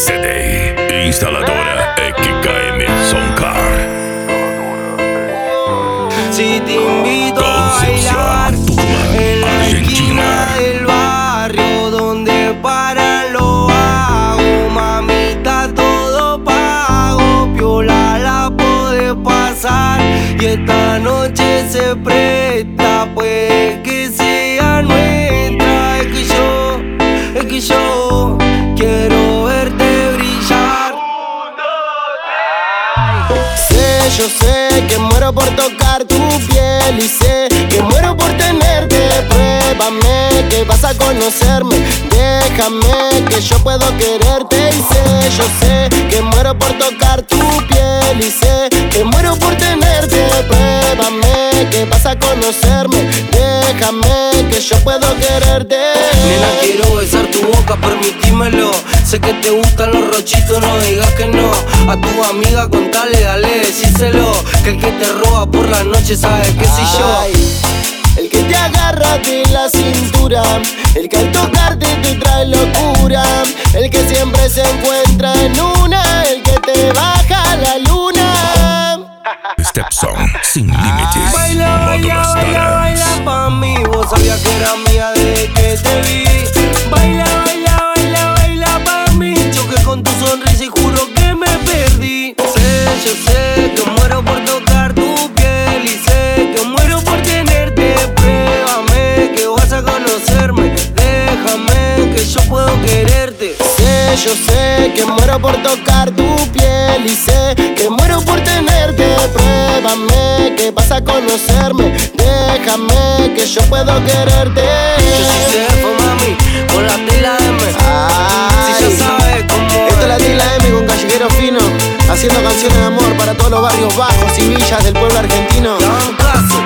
CD, instaladora XKM Soundcar. Si te invito a bailar Tucumán, en la esquina Argentina. del barrio donde paran los vagos, mamita todo pago, piola la podés pasar y esta noche se presta, pues que sea nuestra. Es que yo quiero verte brillar. Yo sé que muero por tocar tu piel y sé que muero por tenerte. Pruébame que vas a conocerme, déjame que yo puedo quererte. Y yo sé que muero por tocar tu piel y sé que muero por tenerte. Pruébame que vas a conocerme, déjame que yo puedo quererte. Nena, quiero besar tu boca, permitímelo. Sé que te gustan los rochitos, no digas que no. A tu amiga contale, dale, decíselo. Que el que te roba por la noche sabe que soy yo. El que te agarra de la cintura, el que al tocarte te trae locura, el que siempre se encuentra en una, el que te baja la luna. Stepson, sin límites. Baila, baila, Módulos baila, Talents. baila pa' mí. Vos sabías que era mía desde que te vi. Baila, baila, baila, baila pa' mí. Choqué con tu sonrisa y juro que me perdí. Yo sé que muero por tocar tu piel y sé que muero por tenerte. Pruébame que vas a conocerme, déjame que yo puedo quererte. Yo sé que muero por tocar tu piel y sé que muero por tenerte. Pruébame que vas a conocerme, déjame que yo puedo quererte. Yo soy Serfo, mami, con la tela M. Si ya sabes cómo. Esto es la Tila M con Callejero Fino, haciendo canciones de amor para todos los barrios bajos y villas del pueblo argentino. Dan caso.